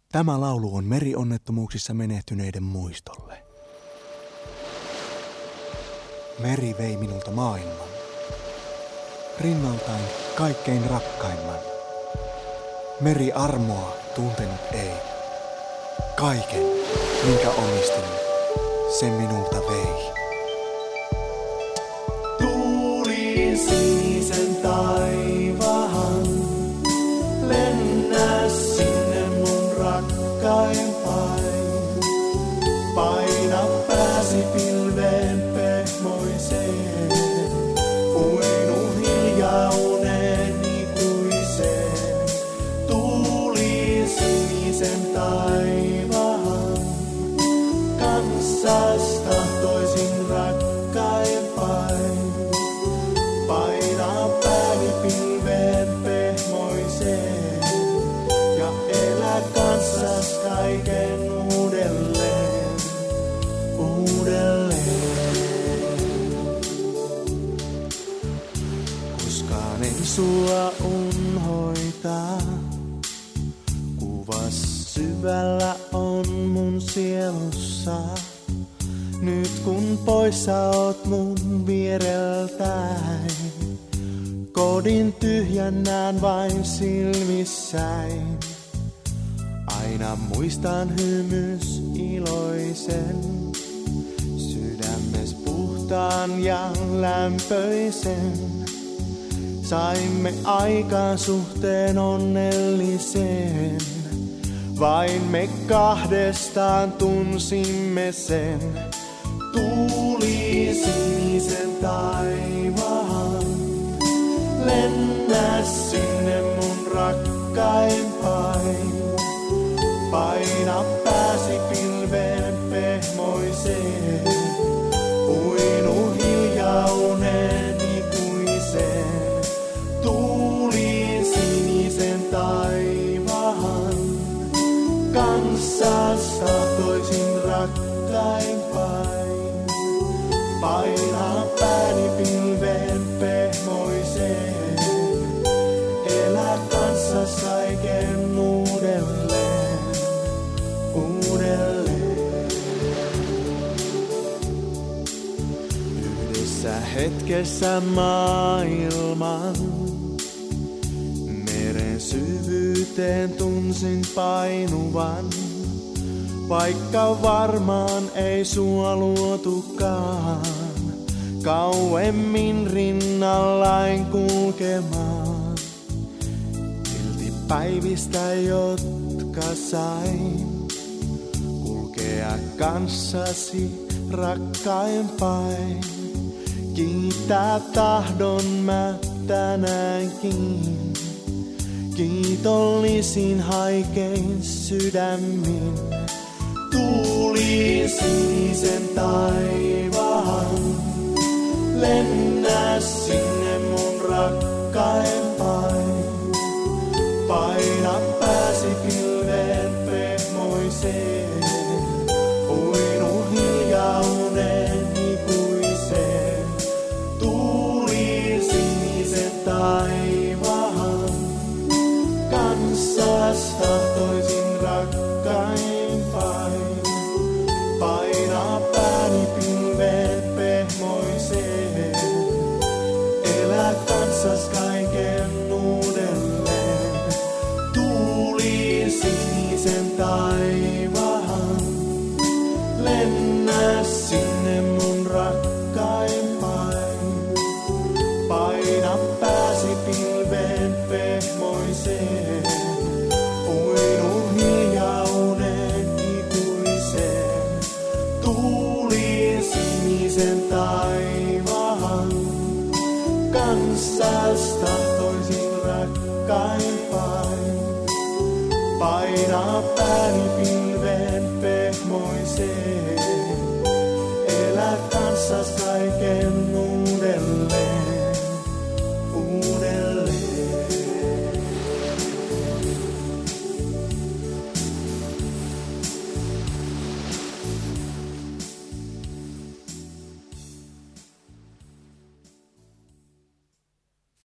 Tämä laulu on merionnettomuuksissa menehtyneiden muistolle. Meri vei minulta maailman. Rinnaltain kaikkein rakkaimman. Meri armoa tuntenut ei. Kaiken, minkä omistin, sen minulta vei. Tuuli sinisen taivaan, lennä sinne mun rakkaimpain. Paina pääsi pilveen pehmoiseen, uinu hiljaa uneen ikuiseen. Tuuli sinisen taivaan, kanssas tahtoisin rakkaimpain. Paina pääni pilveen pehmoiseen ja elä kanssas kaiken uudelleen, uudelleen. Koskaan en sua unhoita, kuvas syvällä on mun sielussa. Nyt kun poissa oot mun viereltäin, kodin tyhjennään vain silmissäin. Aina muistan hymys iloisen, sydämes puhtaan ja lämpöisen. Saimme aikaan suhteen onnellisen, vain me kahdestaan tunsimme sen. Tuuli sinisen taivaan, lennä sinne mun rakkaimpain. Paina pääsi pilveen pehmoiseen, uinu hiljaa uneen ikuiseen. Tuuli sinisen taivaan, kanssas tahtoisin rakkainpäin. Paina pääni pilveen pehmoiseen, elä kanssas kaiken uudelleen, uudelleen. Yhdessä hetkessä maailman, meren syvyyteen tunsin painuvan. Vaikka varmaan ei sua luotukaan, kauemmin rinnallain kulkemaan. Silti päivistä, jotka sain kulkea kanssasi rakkainpäin. Kiittää tahdon mä tänäänkin, kiitollisin haikein sydämin. Tuuli sinisen taivaan, lennä sinne mun rakkaimpain. Paina pääsi pilveen pehmoiseen, uinu hiljaa uneen ikuiseen. Tuuli sinisen taivaan, kanssas tahtoisin rakkain. Paina pääni pilveen pehmoiseen, elä kanssas kaiken uudelleen. Tuuli sinisen taivaan, lennä sinne mun rakkaimpain. Paina pääsi pilveen pehmoiseen, uinu hiljaa uneen ikuiseen. Tuuli sinisen taivaan, kanssas tahtoisin rakkainpäin. Paina pääni pilveen pehmoiseen, elä kanssas